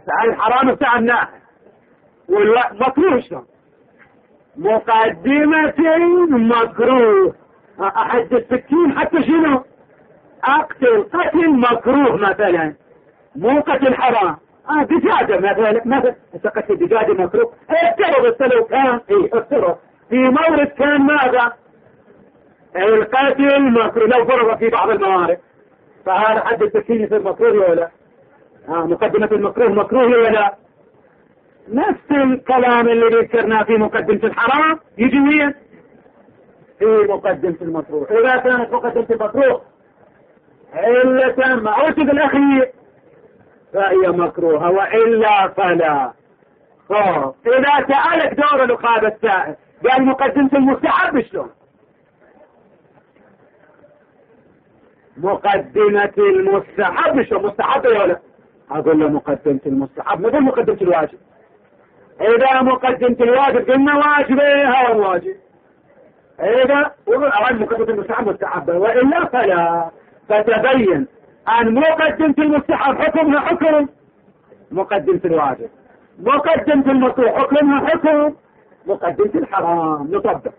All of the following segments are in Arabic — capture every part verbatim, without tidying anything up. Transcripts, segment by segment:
الحرام بتاع الناس والمكروه شلون؟ مقدمة مكروه. أحد السكين حتى شنو؟ أقتل قتل مكروه مثلا، مو قتل حرام. آه دجاجة مثلا، مثلا قتل دجاجة مكروه. افترض السلو كان ايه افترض في مورد كان ماذا؟ القتل مكروه لو فرض في بعض الموارد، فهذا حد السكين يصير مكروه ولا لا؟ آه مقدمة المكروه مكروه ولا لا؟ نفس الكلام اللي ذكرناه في مقدمة الحرام يجي وين؟ في مقدمة المكروه. إذا كانت مقدمة المكروه إلا ما عوجد الأخير فهي مكروهة، وإلا فلا. خوف إذا سألك دور الأخاب السائل قال مقدمة المستحب شلون؟ مقدمة المستحب شلون؟ مستحب يا ولد؟ أقول له مقدمة المستحب مثل مقدمة الواجب. إذا مقدمة الواجب قلنا واجب هذا واجب، إذا أراد مقدمة المستحب مستحب، وإلا فلا. فتبين أن مقدمة المستحب حكمها حكم مقدمة الواجب، مقدمة المكروه حكمها حكم مقدمة الحرام. نطبق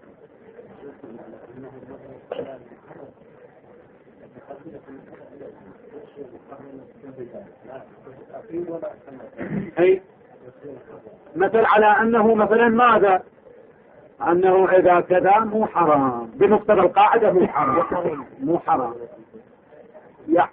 أي مثل على أنه مثلا ماذا؟ أنه إذا كذا مو حرام بمقتضى القاعدة، مو حرام مو حرام. لا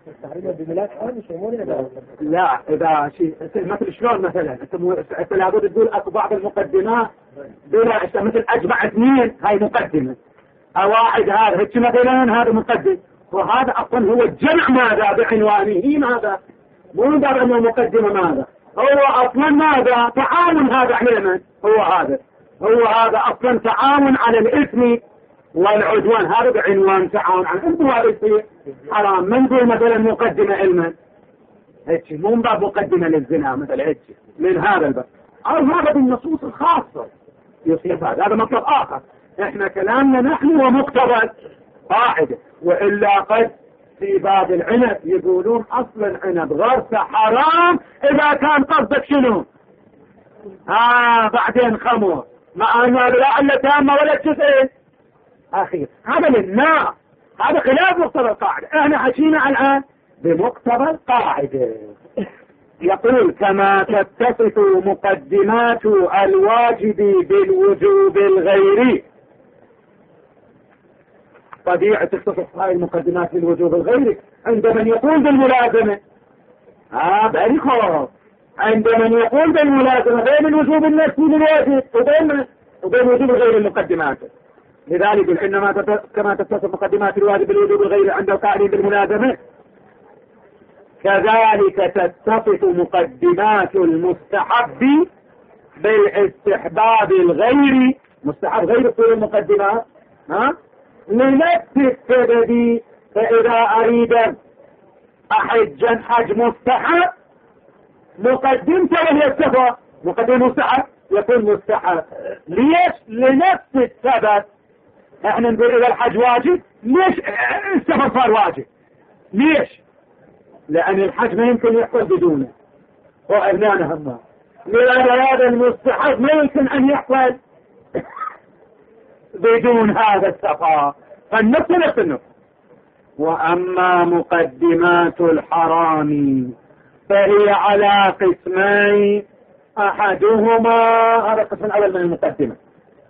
لا إذا شيء مثل شلون مثلا أنت لابد تقول أكو بعض المقدمات بلا مثل أجمع اثنين هاي مقدمة، أواعد هذا هيك مثلا هذا مقدم، وهذا أصلا هو الجمع ماذا بعنوانه ماذا؟ مو باب أنه مقدمة ماذا؟ هو أصلا ماذا؟ تعاون هذا على من؟ هو هذا هو هذا أصلا تعاون على الإثم والعدوان، هذا بعنوان تعاون عن انتوا هذا يصير حرام. من دون مثلا مقدمة علما هيك، مو من باب مقدمة للزنا مثل هيك من هذا الباب، أو هذا بالنصوص الخاصة يصير هذا هذا مطلب آخر. احنا كلامنا نحن ومقتضى قاعدة، وإلا قد في باب العنب يقولون أصلا العنب غرسه حرام إذا كان قصدك شنو؟ آه بعدين خمر مع أنه لا إلا تامة ولا جزئين أخير، هذا للنار، هذا خلاف مقتضى القاعدة. احنا حكينا الآن بمقتضى القاعدة. يقول كما تتصف مقدمات الواجب بالوجوب الغيري. طبيعة تتصف هاي المقدمات بالوجوب الغيري عند من يقول بالملازمة. اه بأريكم عند من يقول بالملازمة بين الوجوب النفسي للواجب وبين وبين الوجوب الغيري المقدمات. لذلك إنما كما تتصف مقدمات الواجب بالوجوب الغيري عند القائلين بالملازمة، كذلك تتصف مقدمات المستحب بالاستحباب الغيري. مستحب غير كل المقدمات ها لنفس السبب. فإذا أريد أحجا حج مستحب مقدمته وهي السفر، مقدم مستحب يكون مستحب. ليش؟ لنفس السبب. احنا نقول إذا الحج واجب، ليش السفر صار واجب؟ ليش؟ لأن الحج ما يمكن يحصل بدونه، وأبنانا هم لأن هذا المستحب ما يمكن أن يحصل بدون هذا السفر، فالنفس نفس النفس. وأما مقدمات الحرام فهي على قسمين، أحدهما هذا القسم الأول من المقدمة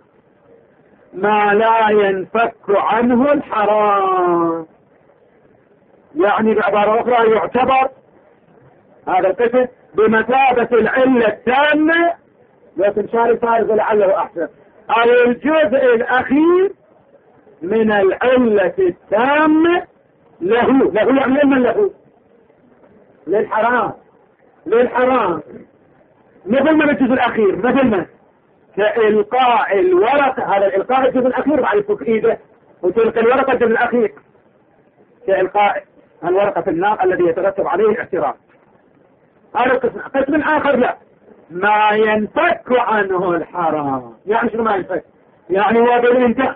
ما لا ينفك عنه الحرام، يعني بعبارة أخرى يعتبر هذا القسم بمثابة العلة التامة، لكن شاري فارغ لعله أحسن، أو الجزء الأخير من العلة التامة له له يعني من له للحرام للحرام مثل ما الجزء الأخير مثل ما كإلقاء الورقة، هذا الإلقاء الجزء الأخير بعد يفك إيده وتلقي الورقة الجزء الأخير كإلقاء الورقة في النار الذي يترتب عليه الاحتراق. هذا القسم. قسم آخر لا، ما ينفك عنه الحرام. يعني شنو ما ينفك؟ يعني هو بالانتهاء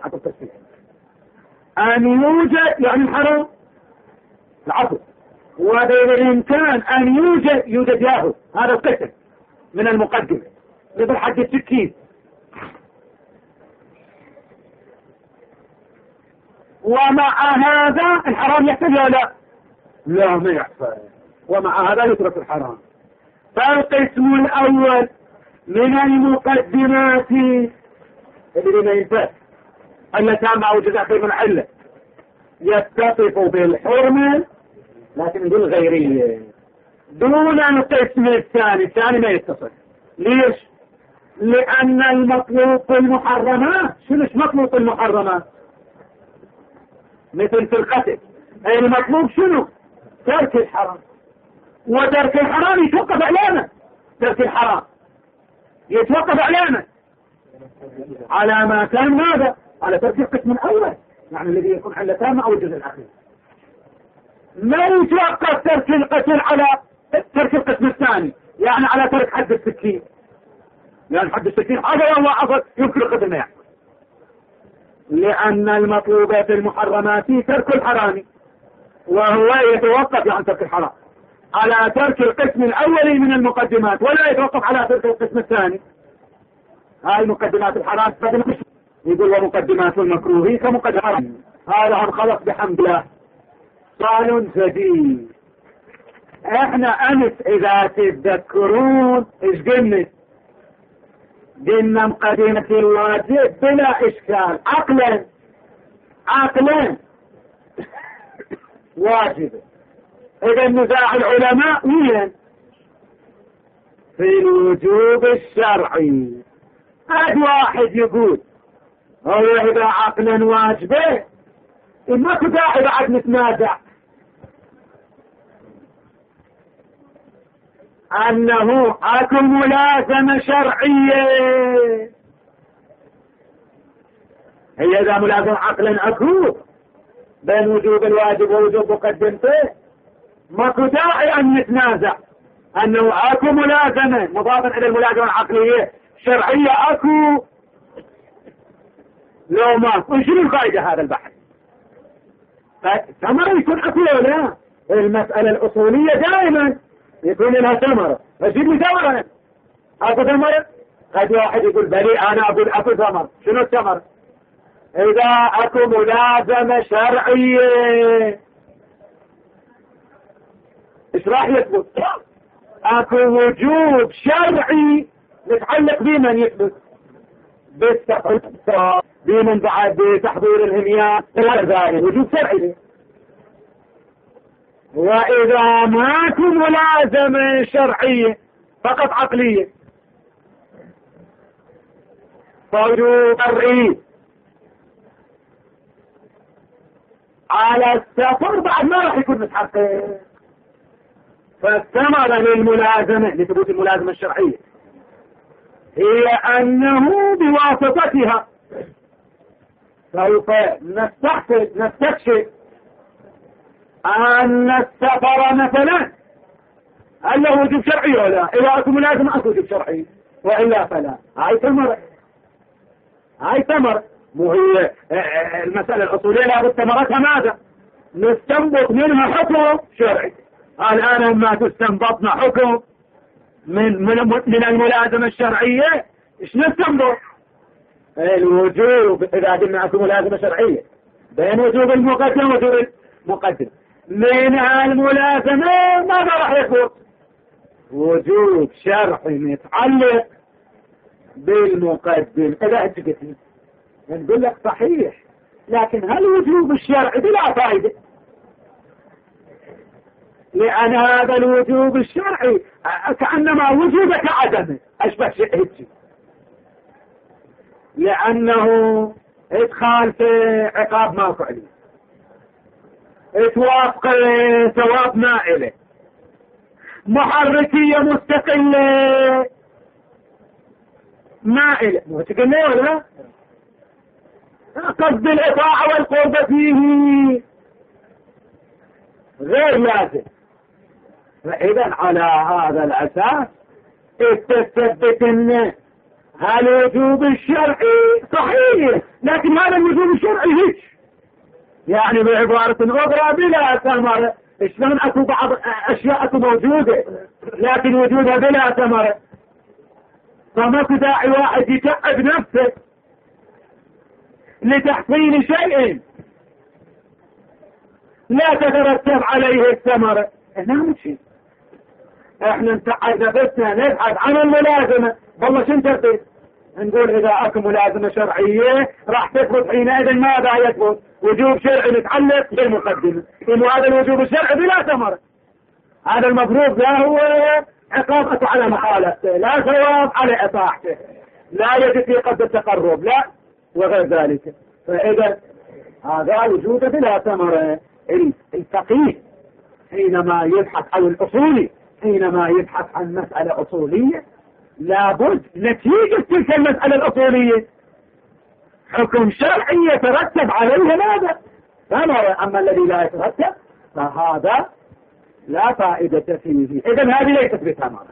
أن يوجد يعني الحرام العفو، وبالإمكان أن يوجد يوجد ياهو. هذا القسم من المقدمة مثل حد السكين. ومع هذا الحرام يحصل لا لا لا ما يحصل، ومع هذا يترك الحرام. فالقسم الأول من المقدمات اللي ما ينفع التي مع وجود أخير من علة يتصف بالحرمة لكن بالغيرية دون القسم الثاني. الثاني ما يتصف. ليش؟ لأن المطلوب في المحرمات شنو مطلوب في المحرمات؟ مثل في القتل المطلوب شنو؟ ترك الحرام، وترك الحرام يتوقف علامة. ترك الحرام يتوقف علامة على ما كان ماذا؟ على ترك القسم الأول، يعني الذي يكون علة تامة أو الجزء الأخير. ما يتوقف ترك القتل على ترك القسم الثاني، يعني على ترك حد السكين، لأن يعني حد السكين هذا والله عفوا يمكن القتل ما يحصل. لأن المطلوب في المحرمات ترك الحرام، وهو يتوقف عن ترك الحرام على ترك القسم الأول من المقدمات، ولا يتوقف على ترك القسم الثاني. هاي مقدمات الحرام يقول ومقدمات المكروه كمقدمات. هذا هم خلص بحمد الله صال جديد. احنا امس اذا تتذكرون ايش قلنا؟ قلنا مقدمة الواجب بلا اشكال عقلا عقلا واجب. اذا نزاع العلماء وين؟ في الوجوب الشرعي. هذا واحد يقول هو اذا عقلا واجبه ما كداعي بعد نتنازع انه اكو ملازمة شرعية. هي اذا ملازمة عقلا اكو بين وجوب الواجب ووجوب مقدمته ماكو داعي ان نتنازع انه اكو ملازمة مضافا الى الملازمة العقلية شرعية اكو لو ما شنو القاعدة هذا البحث؟ ثمرة يكون اكو ولا لا؟ المسألة الاصولية دائما يكون لها ثمرة. اجيب لي ثمرة. اكو ثمرة؟ قد واحد يقول بلي انا اقول اكو ثمرة. شنو الثمرة؟ اذا اكو ملازمة شرعية ايش راح يثبت؟ اكو وجوب شرعي يتعلق بمن يثبت؟ بالتحضير بمن بعد بتحضير الهميات وجوب شرعي. واذا ماكو ملازمة شرعية فقط عقلية فوجوب شرعي على السفر بعد ما راح يكون متحقق. فالثمرة للملازمة لثبوت الملازمة الشرعية هي انه بواسطتها سوف نستحسن نستكشف ان السفر مثلا هل له وجوب شرعي ولا لا؟ اذا اكو ملازمة اكو وجوب شرعي والا فلا. هاي ثمرة هاي ثمرة مو هي المسألة الأصولية لابد ثمرتها ماذا؟ نستنبط منها حكم شرعي. الآن ما تستنبطنا حكم من من من الملازمة الشرعية ايش نستنبط؟ الوجوب. إذا قلنا أكو ملازمة شرعية بين وجوب المقدم ووجوب المقدم من الملازمة ماذا راح يكون؟ وجوب شرعي متعلق بالمقدم. إذا أنت قلت نقول لك صحيح، لكن هل وجوب الشرع بلا فائدة؟ لأن هذا الوجوب الشرعي كأنما وجوبك عدمه أشبه شيء هيك، لأنه ادخال في عقاب ماكو عليه، اتوافق ثواب نائله، محركية مستقلة نائله. مو تقلنا ولا قصد الإطاعة والقرب فيه غير لازم. فإذا على هذا الأساس تثبت أن هالوجوب الشرعي صحيح، لكن هذا الوجوب الشرعي هيك يعني بعبارة أخرى بلا ثمرة. شلون أكو بعض أشياء أكو موجودة لكن وجودها بلا ثمرة؟ فما في داعي واحد يتعب نفسه لتحصيل شيء لا تترتب عليه الثمرة. نعم شيء احنا نتعب نفسنا نبحث عن الملازمة. والله شو ترتب؟ نقول اذا اكو ملازمة شرعية راح تثبت حينئذ ماذا يثبت؟ وجوب شرعي متعلق بالمقدمة. انه هذا الوجوب الشرعي بلا ثمرة، هذا المفروض لا هو عقابته على مخالفته، لا ثواب على اطاعته، لا يجب في قد التقرب، لا وغير ذلك. فاذا هذا وجوده بلا ثمرة. الفقيه حينما يبحث عن الاصولي حينما يبحث عن مسألة اصولية لابد نتيجة تلك المسألة الاصولية حكم شرعي يترتب عليه ماذا؟ ثمرة. اما الذي لا يترتب فهذا لا فائدة فيه. اذا هذه ليست بثمرة.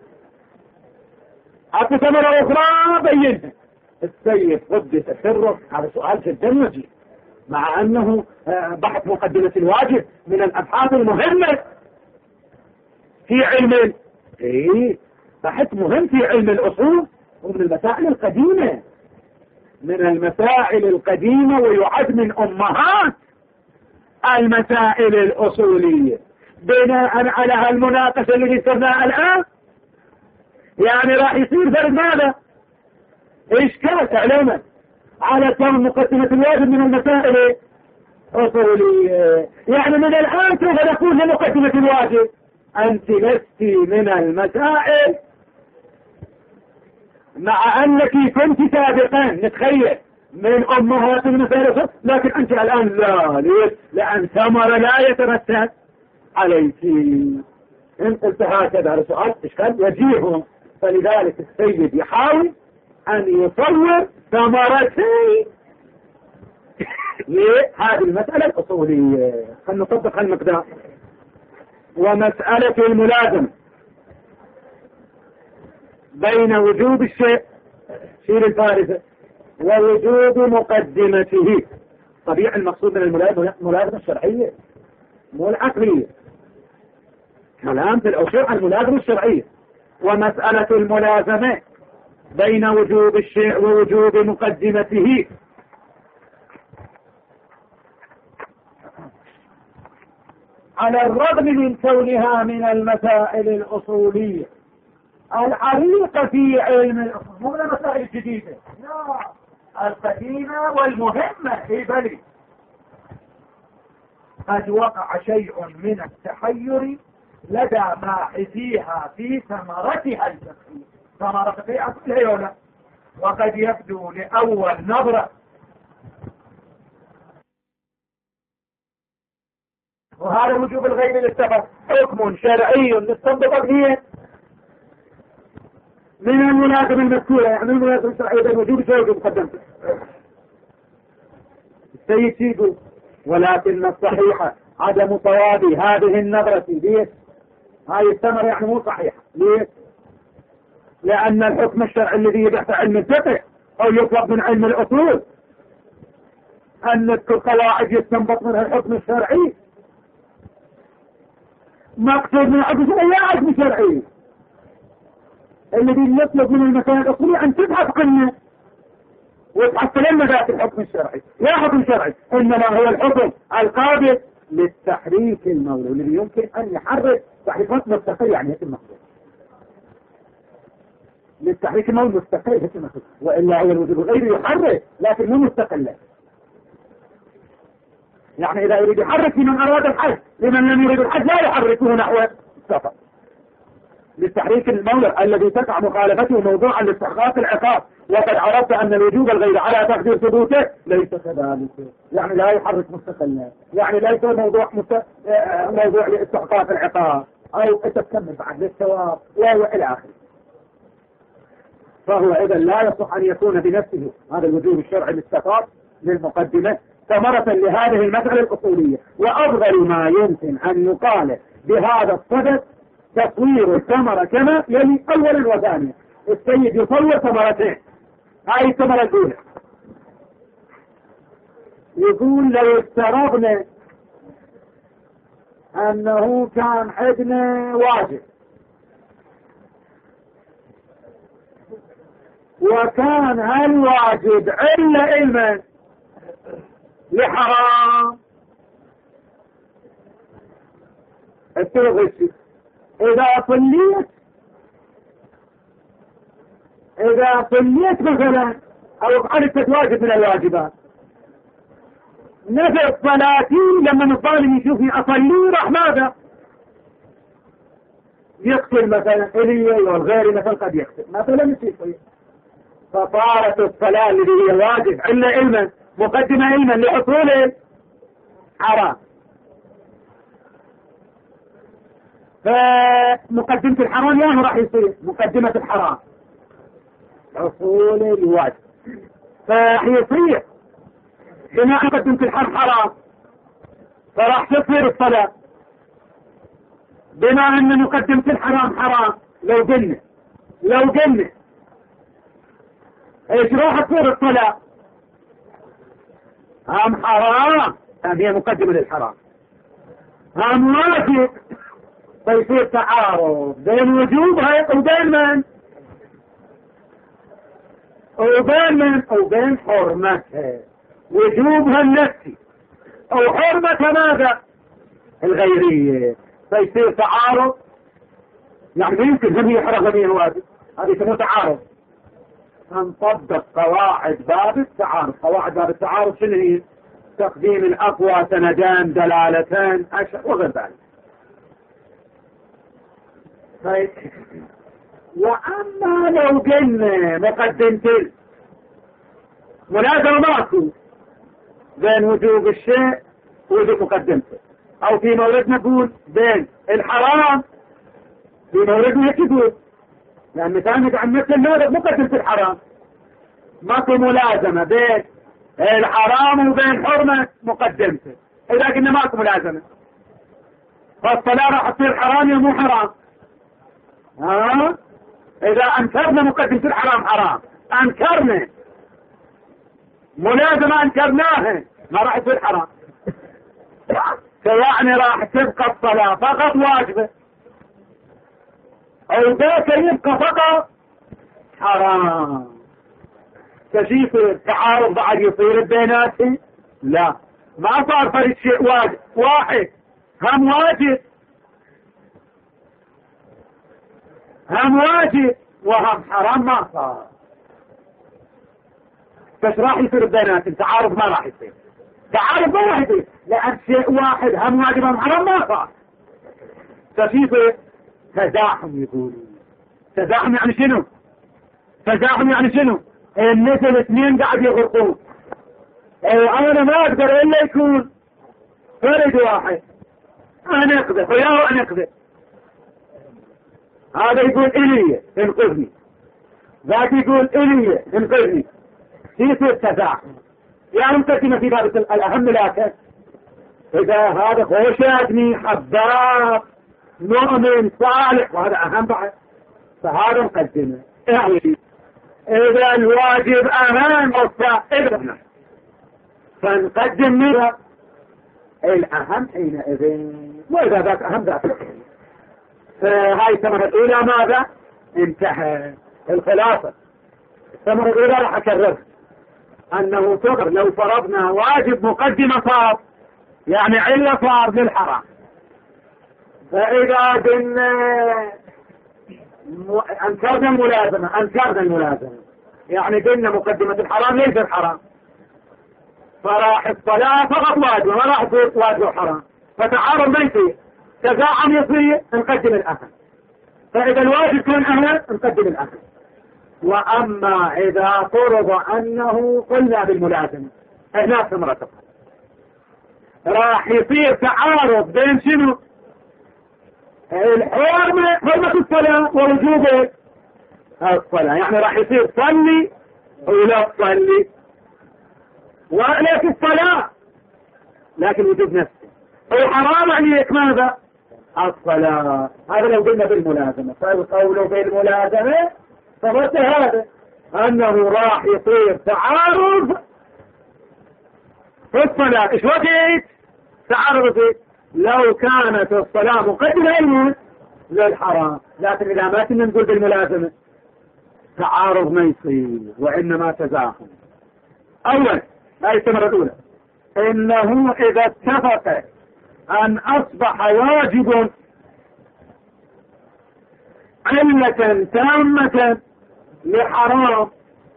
حتى ثمرة اخرى بينها السيد قدس سره. هذا سؤال جدا وجيه، مع انه بحث مقدمة الواجب من الابحاث المهمة في علم ايه بحث مهم في علم الاصول، ومن المسائل القديمة من المسائل القديمة ويعد من امهات المسائل الاصولية بناء على هالمناقشة اللي صرنا الان. يعني راح يصير فرق ماذا؟ اشكال اعلامه على كون مقدمة الواجب من المسائل الاصولية. يعني من الان سوف نقول لمقدمة الواجب انت لست من المسائل، مع انك كنت سابقا نتخيل من امهات المسائل، لكن انت الان لا. ليش؟ لان ثمرة لا يترتب عليك. ان قلت هكذا هذا سؤال اشكال وجيه. فلذلك السيد يحاول ان يصور ثمرتين لهذه المسألة الاصولية. فلنطبق المقدار. ومسألة الملازمة بين وجوب الشيء شيل الفارسة ووجوب مقدمته. طبيعي المقصود من الملازمة الشرعية مو العقلية، كلام في الأصول عن الملازمة الشرعية. ومسألة الملازمة بين وجوب الشيء ووجوب مقدمته على الرغم من كونها من المسائل الأصولية العريقة في علم الأصول، مو من المسائل الجديدة، لا، القديمة والمهمة في بلد. قد وقع شيء من التحير لدى باحثيها في ثمرتها الفقهية. ثمرة فقهية كلها يولا، وقد يبدو لأول نظرة وهذا وجوب الغيب للسفر حكم شرعي نستنبط به من الملازمة المذكورة. يعني الملازمة الشرعية بين وجوب الشيء ووجوب مقدمته. السيد يقول ولكن الصحيحة عدم صواب هذه النظرة. ليش؟ هاي الثمرة يعني مو صحيحة. ليش؟ لأن الحكم الشرعي الذي يبحث علم الفقه أو يطلب من علم الأصول أن نذكر قواعد يستنبط منها الحكم الشرعي. مقصود من الحكم الشرعي لا حكم شرعي. الذي يطلب من المسائل الأصولية أن تبحث عنه وتحصل لنا ذات الحكم الشرعي، لا حكم شرعي، إنما هو الحكم القابل للتحريك المولى الذي يمكن أن يحرك تحريكات مستقل. يعني هيك المقصود للتحريك المولى مستقل هيك المقصود، وإلا هو الوجود الغير يحرك لكن مو مستقل. يعني إذا يريد يحرك لمن أراد الحج، لمن لم يريد الحج لا يحركه نحو السفر. للتحريك المولى الذي تقع مخالفته موضوعا لاستحقاق العقاب، وقد عرفت أن الوجوب الغير على تقدير ثبوته ليس كذلك. يعني لا يحرك مستقلا، يعني ليس موضوع مست... موضوع لاستحقاق العقاب أو تكمل بعد للثواب وإلى آخره. فهو إذا لا يصح أن يكون بنفسه هذا الوجوب الشرعي للسفر للمقدمة ثمرة لهذه المسألة الأصولية. وأفضل ما يمكن أن يقال بهذا الصدد تصوير الثمرة كما يلي أولا وثانيا. السيد يصور ثمرتين. هاي الثمرة الأولى يقول لو افترضنا أنه كان عندنا واجب وكان هالواجب علة علما لحرام التغشي. إذا صليت إذا صليت مثلا أو فعلت واجب من الواجبات، نفع صلاتي لما الظالم يشوفني أصلي راح ماذا يقتل مثلا إلي والغير مثلا قد يقتل مثلا يصير. فصارت الصلاة اللي هي واجب علة علما مقدمة علما لحصول حرام. فمقدمة الحرام يعني راح يصير مقدمة الحرام حصول الواجب، فيصير بما قدمت الحرام حرام فراح تصير الصلاة. بما ان مقدمة الحرام حرام لو قلنا لو قلنا ايش راح تصير الصلاة؟ هم حرام، هم هي مقدمة للحرام، هم واجب، فيصير تعارض بين وجوبها وبين من وبين من وبين حرمتها، وجوبها النفسي او حرمتها ماذا الغيرية، فيصير تعارض. يعني يمكن هم هي حرام هم هي واجب، هذه يسموه تعارض. هنطبق قواعد باب التعارض. قواعد باب التعارض شنو هي؟ تقديم الاقوى سندان دلالتان أشهر وغير ذلك. طيب واما لو قلنا مقدمتين ملازمة ماكو بين وجوب الشيء ووجوب مقدمته، او في مورد نقول بين الحرام في مورد يكذب، لان مثال نتعمد المورد مقدمة الحرام، ماكو ملازمة بين الحرام وبين حرمة مقدمته. اذا قلنا ماكو ملازمة فالصلاة راح تصير حرام يا مو حرام؟ ها اذا انكرنا مقدمة الحرام حرام، انكرنا ملازمة انكرناها ما راح تصير حرام. فيعني راح تبقى الصلاة فقط واجبة او ذاك يبقى فقط حرام. تشيف التعارض بعد يصير بيناتهم؟ لا، ما صار فرق شيء واجب واحد، هم واجب هم واجب وهم حرام ما صار. بس راح يصير بيناتهم تعارض؟ ما راح يصير تعارض، ما راح يصير، لأن شيء واحد هم واجب هم حرام ما صار. تشيف تزاحم، يقولون تزاحم يعني شنو؟ تزاحم يعني شنو؟ الناس الاثنين قاعد يغرقون، انا ما اقدر الا يكون فرد واحد، انا اقدر وياه انا اقدر، هذا يقول الي انقذني، ذاك يقول الي انقذني، يصير تزاحم. يعني مقدمة في باب الاهم لكن اذا هذا خوش ادمي حباب مؤمن صالح وهذا اهم بعد، فهذا مقدمة. يعني إذا الواجب أهم الصائب فنقدم منها الأهم حينئذ، وإذا ذاك أهم ذاك. فهاي الثمرة الأولى ماذا؟ انتهى الخلاصة. الثمرة الأولى راح أكرر أنه صغر لو فرضنا واجب مقدمة صار يعني علة صار للحرام. فإذا قلنا أنكرنا الملازمة أنكرنا الملازمة يعني قلنا مقدمة الحرام ليس الحرام، فراح الصلاة فقط واجب ما راح تصير واجب وحرام، فتعارض ما يصير، تزاحم يصير، نقدم الأهم. فإذا الواجب كان أهم نقدم الأهم. وأما إذا فرض أنه قلنا بالملازمة هنا ثمرة راح يصير تعارض بين شنو؟ الحرمة حرمة الصلاة ووجوب الصلاة، يعني راح يصير صلي ولا تصلي وليس الصلاة لكن وجوب نفسه، الحرام عليك ماذا؟ الصلاة. هذا لو قلنا بالملازمة. فالقول بالملازمة فمثل هذا أنه راح يصير تعارض في الصلاة. إيش وقت تعارض فيه؟ لو كانت الصلاة مقدمة علما للحرام، لكن إذا ما كنا نقول بالملازمة تعارض ما يصير وإنما تزاحم. أولا هذه الثمرة الأولى، إنه إذا اتفق أن أصبح واجب علة تامة لحرام،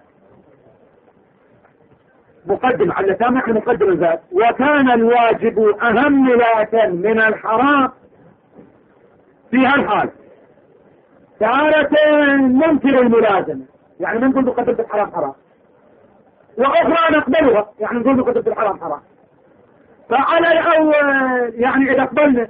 مقدم علة تامة مقدم الذات، وكان الواجب أهم لا من الحرام، في هالحال تارة ممكن الملازمة، يعني ما نقول مقدمة الحرام حرام، وأخرى نقبلها يعني نقول مقدمة الحرام حرام. فعلى الأول يعني إذا قبلنا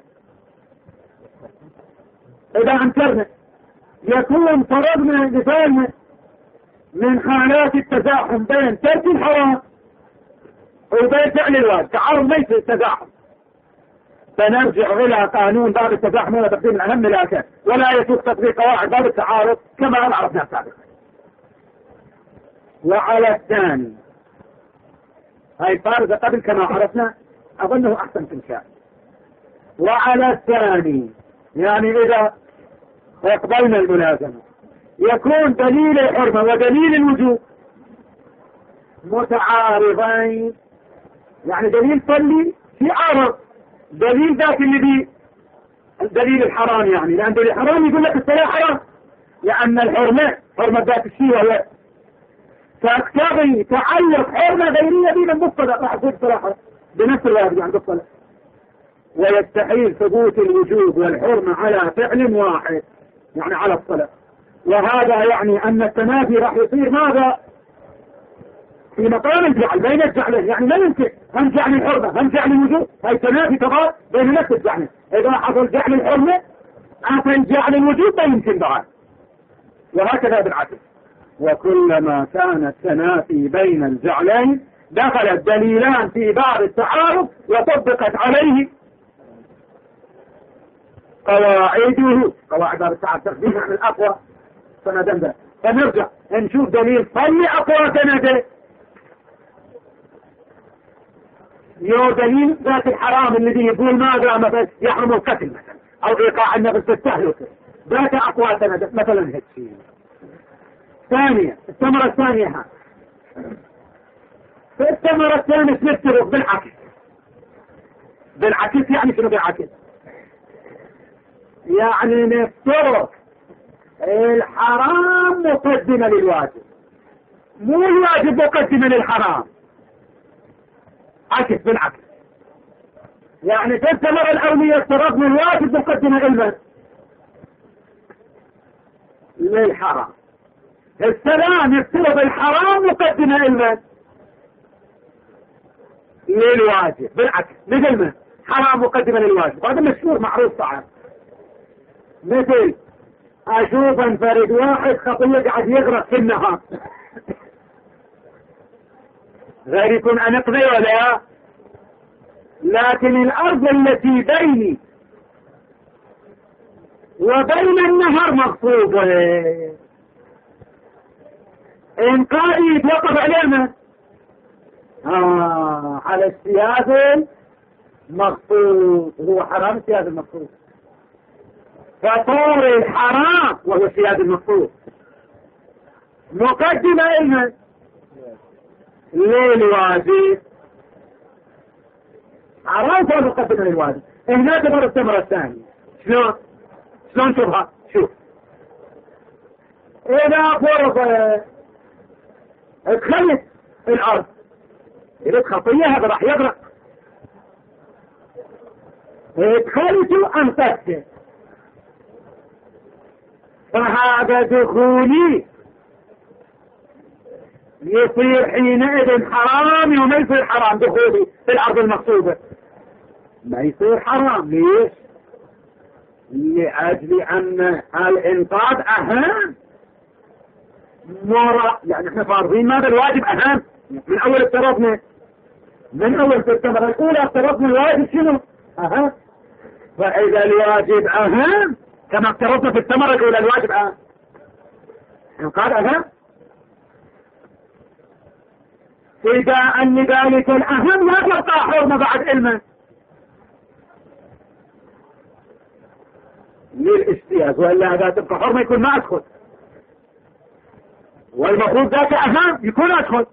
إذا أنكرنا يكون فرضنا مثالنا من حالات التزاحم بين ترك الحرام وبين فعل الواجب، تعارض ليس التزاحم، فنرجع إلى قانون باب التزاحم ولا تقديم الأهم لكن ولا يسوق تطبيق قواعد باب التعارض كما عرفنا سابقا. وعلى الثاني هاي فارغة قبل كما عرفنا أظنه أحسن في الشيء. وعلى الثاني يعني إذا اقبلنا الملازمة يكون دليل الحرمة ودليل الوجوب متعارضين، يعني دليل صلي في عارض دليل ذاك اللي بي دليل الحرام، يعني لأن دليل الحرام يقول لك الصلاة حرام لأن الحرمة حرمة ذات الشيء وهي تقتضي تعلق حرمة غيرية بين المصطلح راح تقول الصلاة بنفس الواجب عند الصلاة، ويستحيل ثبوت الوجوب والحرمة على فعل واحد يعني على الصلاة. وهذا يعني أن التنافي راح يصير ماذا في مقام الجعل بين الجعلين، يعني لا يمكن هم جعل الحرمة هم جعل الوجوب، هاي تنافي تضاد بين نفس الجعلين، إذا حصل جعل الحرمة أصل جعل الوجوب لا يمكن بعد، وهكذا بالعكس. وكلما كان التنافي بين الجعلين دخل الدليلان في باب التعارض وطبقت عليه قواعده، قواعد باب التعارض تقديم عن الأقوى سندا ذا، فنرجع نشوف دليل صلي أقوى سنده يو دليل ذات الحرام الذي يقول ماذا مثلا يحرم القتل مثلا أو إيقاع النفس التهلكة ذات أقوى سنده مثلا هالشيء. ثانية الثمرة الثانية ها في الثمرة الثانية نفترض بالعكس، بالعكس يعني شنو بالعكس؟ يعني نفترض الحرام مقدمة للواجب مو الواجب مقدمة للحرام، عكس بالعكس، يعني في الثمرة الأولية افترضنا الواجب مقدمة للمن للحرام، السلام يفترض الحرام مقدمة للمن للواجب بالعكس، مثل من حرام مقدمة للواجب، هذا مشهور معروف طبعا. مثل اشوف انفرد واحد خطية قاعد يغرق في النهار غير يكون انقذي ولا، لكن الارض التي بيني وبين النهر مغصوبة، انقائي يتوقف علينا آه على السياد المغصوب، هو حرام السياد المغصوب، فطور الحرام وهو السياد المغصوب مقدمة إلنا للواجب، حرام فهو مقدمة للواجب. هنا تمر الثمرة الثانية شلون شلون شوفها شوف، إذا فرض اتخلت الأرض إذا خطية هذا راح يغرق، اتخلت أنفسه، فهذا دخولي يصير حينئذ حرام وما يصير حرام دخولي في الأرض المغصوبة، ما يصير حرام. ليش؟ لأجل أن الإنقاذ أهم مرة، يعني احنا فارضين ماذا الواجب أهم من أول افترضنا من أول في الثمرة الأولى افترضنا الواجب شنو أهم، فإذا الواجب أهم كما افترضنا في الثمرة الأولى الواجب أهم إنقاذ أهم، فداء لذلك الأهم لا تبقى حرمة بعد علمه للاجتياز، وإلا إذا تبقى حرمة يكون ما أدخل. والمفروض ذاك أهم يكون أدخل،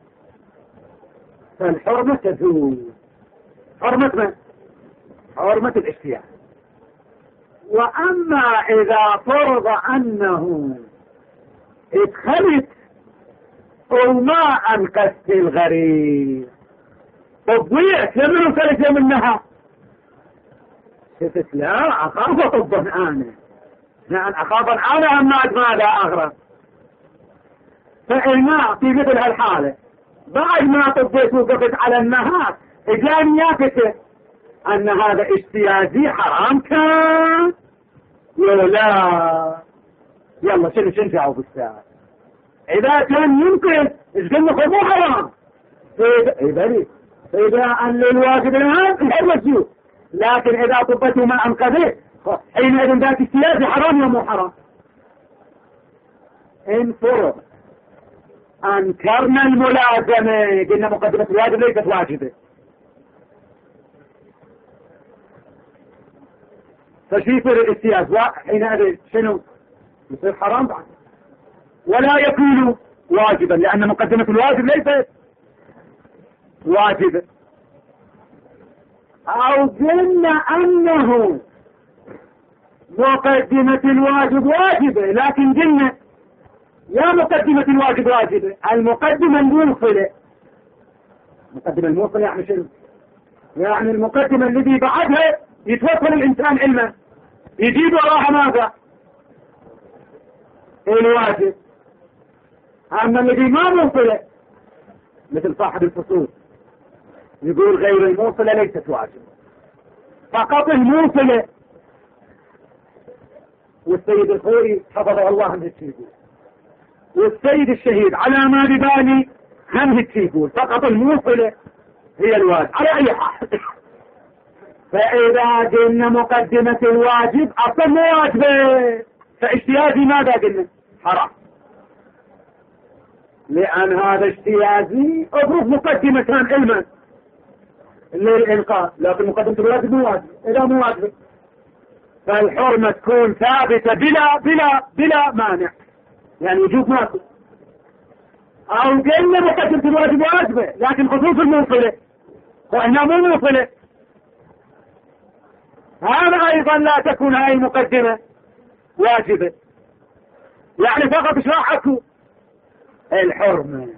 فالحرمة تزول. حرمة من؟ حرمة الاجتياز. وأما إذا فرض أنه ادخلت وما أنقذت الغريب تضيعت لمن انقلت منها، قلت لا أخاف طبا أنا، لأن أخاف أنا أما ماذا أغرب. فإن في مثل هالحالة بعد ما طبيت وقفت على النهار إجاني يافته أن هذا اجتيازي حرام كان لا يلا شنو شنو جاوب الساعة. إذا كان يمكن الجنة مو حرام إذا إذا أن للواجب الآن الحرمة تزول، لكن إذا طبته ما أنقذه حينئذ ذاك اجتيازي حرام ولا مو حرام. إن فرض أنكرنا الملازمة قلنا مقدمة الواجب ليست واجبة، فشي يصير الاجتياز حينئذ شنو يصير حرام بعد ولا يكون واجبا، لأن مقدمة الواجب ليست واجبة. أو قلنا أنه مقدمة الواجب واجبة، لكن قلنا يا مقدمة الواجب واجبة المقدمة الموصلة. مقدمة الموصلة يعني شنو؟ يعني المقدمة الذي بعدها يتوصل الإنسان علما يجيب وراها ماذا؟ الواجب. أما الذي ما موصلة مثل صاحب الفصول يقول غير الموصلة ليست واجب، فقط الموصلة. والسيد الخوري حفظه الله هم هيك يقول، والسيد الشهيد على ما ببالي هم هيك يقول، فقط الموصلة هي الواجب على أي حال. فإذا قلنا مقدمة الواجب أصلا مو واجبة، فاجتيازي ماذا قلنا؟ حرام، لأن هذا اجتيازي أفرض مقدمة كان علما للإنقاذ، لكن مقدمة الواجب مو واجب. إذا مو واجب فالحرمة تكون ثابتة بلا بلا بلا مانع، يعني وجود ماكو. أو قلنا مقدمة الواجب واجبة لكن خصوص الموصلة وإحنا مو موصلة، هذا أيضا لا تكون هاي المقدمة واجبة، يعني فقط ايش راح اكو الحرمة.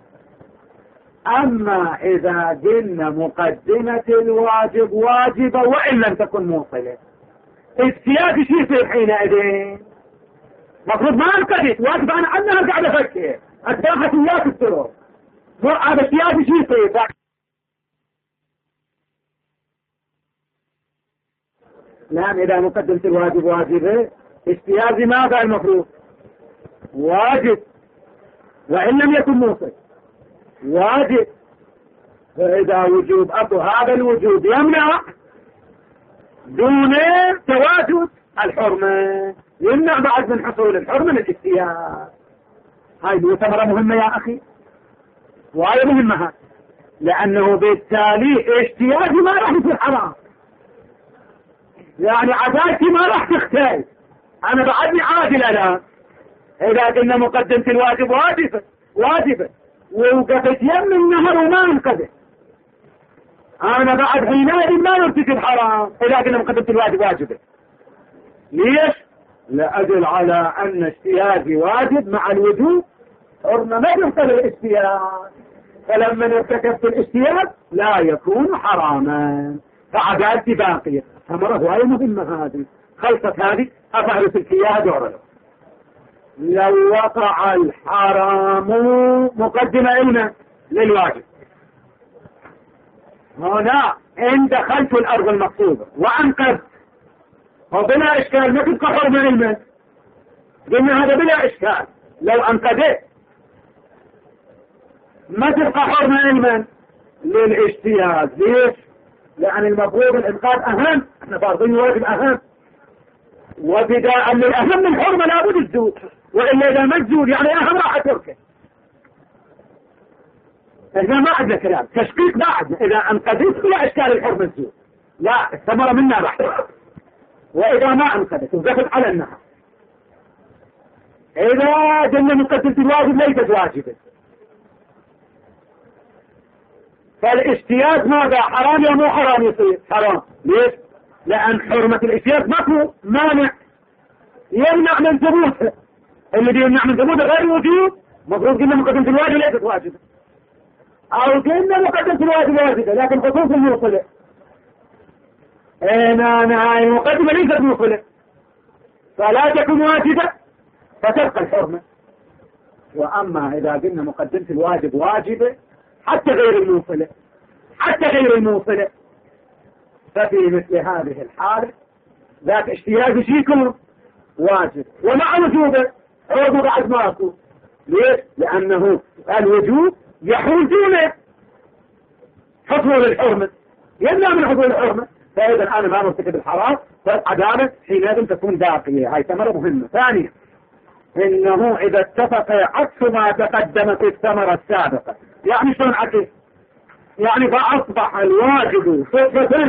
أما إذا قلنا مقدمة الواجب واجبة وإن لم تكن موصلة، اجتيازي شو يصير حينئذ؟ مفروض ما انقذت واجب أنا عنها قاعد أفكر أتباحت وياك السرور، هذا اجتيازي شو يصير؟ نعم إذا مقدمة الواجب واجبة اجتيازي ماذا المفروض؟ واجب، وإن لم يكن موصل واجب. فإذا وجوب أكو هذا الوجوب يمنع دون تواجد الحرمة، يمنع بعد من حصول الحرمة الاجتياز. هاي ثمرة مهمة يا أخي، وهي مهمة، لأنه بالتالي اجتيازي ما راح يصير حرام، يعني عدالتي ما راح تختل، أنا بعدني عادل الآن. إذا قلنا مقدمة الواجب واجبة واجبة ووقفت يم النهر وما انقذت، أنا بعد حينئذ ما يرتكب حرام. إذا قلنا مقدمة الواجب واجبة ليش؟ لأجل على أن اجتيازي واجب مع الوجوب حرمة ما يحصل الاجتياز، فلما ارتكبت الاجتياز لا يكون حراما، فعدالتي باقية. ثمرة هواية مهمة هذه، خلصت هذه أفعل تلكيها دورة. لو وقع الحرام مقدمة علما للواجب، هنا إن دخلت الأرض المقصودة وأنقذت وبلا إشكال ما تبقى حرمة علما، قلنا هذا بلا إشكال. لو أنقذت ما تبقى حرمة علما للاجتياز. ليش؟ لأن المفروض الإنقاذ أهم، احنا فارضين واجب أهم، وبداء للأهم الحرمة لابد الزول، وإلا إذا ما الزول يعني أهم راح تركه. إذا ما عندنا كلام تشقيق بعد، إذا أنقذت لا إشكال الحرمة الزول، لا الثمرة منا راح. وإذا ما أنقذت وقفت على النهر إذا قلنا مقدمة الواجب ليست واجبة، فالاجتياز ماذا؟ حرام يا مو حرام؟ يصير حرام. ليش؟ لأن حرمة الاجتياز ماكو مانع يمنع من ثبوتها. اللي يمنع من ثبوتها غير وجود، مفروض قلنا مقدمة الواجب ليست واجبة، أو قلنا مقدمة الواجب واجبة لكن خصوص الموصلة. انا نهاية المقدمة ليست موصلة فلا تكون واجبة فتبقى الحرمة. وأما إذا قلنا مقدمة الواجب واجبة حتى غير الموصلة حتى غير الموصلة ففي مثل هذه الحالة ذات اشتراك فيكم واجب، ومع وجوبه عوض بعد ماكو. ليش؟ لأنه الوجوب يحول دونه حصول الحرمة، يمنع من حصول الحرمة. فإذا أنا ما مرتكب الحرام فالعدالة حينئذ تكون باقية. هاي ثمرة مهمة. ثانيا، إنه إذا اتفق عكس ما تقدم في الثمرة السابقة. يعني شلون عكس؟ يعني فأصبح الواجب صفة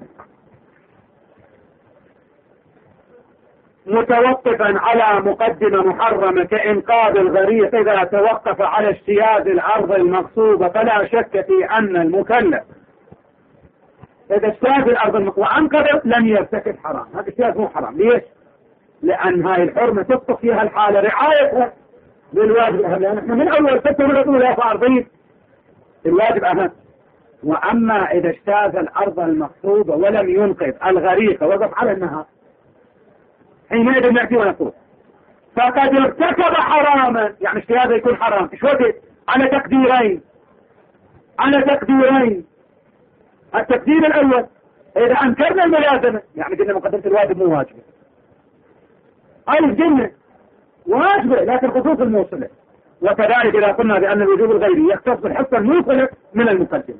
متوقفا على مقدمة محرمة كإنقاذ الغريق إذا توقف على اجتياز العرض المغصوبة، فلا شك في أن المكلف إذا اجتاز الأرض المغصوبة وأنقذ لم يرتكب حرام. هذا اجتياز مو حرام. ليش؟ لأن هاي الحرمة تبقى فيها الحالة رعايتها للواجب أهم، لأن احنا من أول فترة من الأولى فأرضين الواجب أهم. وأما إذا اجتاز الأرض المغصوبة ولم ينقذ الغريق وقف على النهار، حينئذ نأتي ونقول فقد ارتكب حراما. يعني اجتيازه يكون حرام. ايش وقت؟ على تقديرين على تقديرين التقدير الأول إذا أنكرنا الملازمة، يعني قلنا مقدمة الواجب مو واجبة، أو قلنا واجبة لكن خصوص الموصلة. وكذلك إذا قلنا بأن الوجوب الغيري يختص بالحصة الموصلة من المقدمة.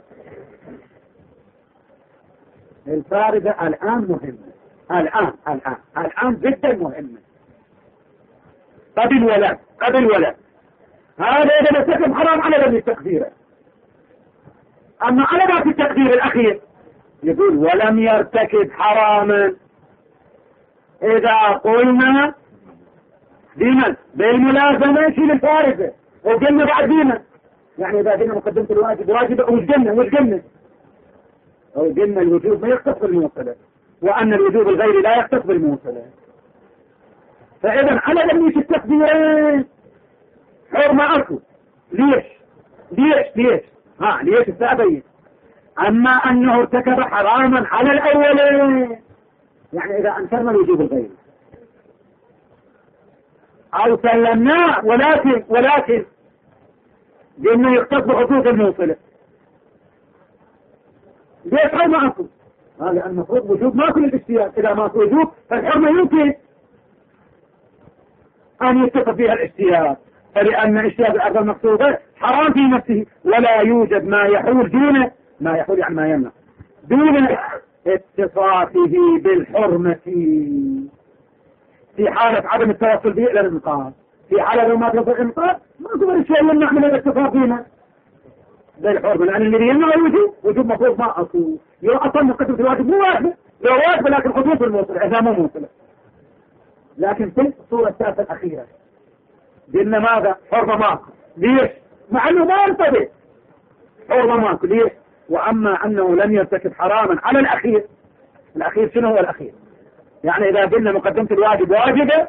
الفارقة الآن مهمة، الآن الآن الآن جدا مهمة. قبل ولا قبل ولا هذا إذا ارتكب حرام على ذلك التقدير. أما على ذلك التقدير الأخير يقول ولم يرتكب حراما. إذا قلنا دينا بالملازمة شيل الفارقة وقلنا بعد دينا، يعني إذا قلنا مقدمة الواجب واجبة وقلنا وقلنا وقلنا الوجوب ما يختص بالموصلة، وأن الوجوب الغيري لا يختص بالموصلة. فإذا على لميش التقديرين حرمة أكو. ليش؟ ليش؟ ليش؟ ها ليش السابين؟ أما أنه ارتكب حراما على الأولين، يعني إذا أنكرنا الوجوب الغيري أو سلمناه ولكن ولكن لأنه يختص بخصوص الموصلة. ليش حرمة أكو؟ هذا المفروض وجوب ماكو للاجتياز. إذا ماكو وجوب فالحرمة يمكن أن يتفق فيها الاجتياز، فلأن اجتياز الأرض المقصودة حرام في نفسه ولا يوجد ما يحول دونه، ما يحول يعني ما يمنع دون اتصافه بالحرمة في حالة عدم التوصل به إلى الإنقاذ. في حالة ما توصل الإنقاذ ما تقدر شيء يمنع من الاتصاف بنا بالحرمة، لأن الذي يمنع الوجوب وجوب مفروض ما أكو. يو أصلا مقدمة الواجب مو واجبة، لو واجبة لكن خصوص الموصل إذا مو موصلة. لكن في الصورة الثالثة الأخيرة قلنا ماذا؟ حرمة ماكو. ليش؟ مع أنه ما ينطبق حرمة ماكو. ليش؟ وأما أنه لم يرتكب حراما على الأخير. الأخير شنو هو الأخير؟ يعني إذا قلنا مقدمة الواجب واجبة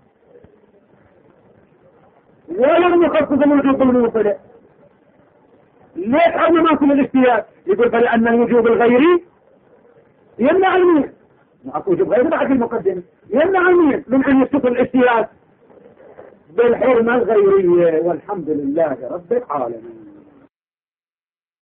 ولم يخصص الوجوب بالموصلة، ليش حرمة ماكو للاجتياز؟ يقول فلأن الوجوب الغيري يمنع المين. ماكو وجوب غيري بعد المقدمة يمنع المين من أن يتصل الاجتياز بالحرمة الغيرية. والحمد لله رب العالمين.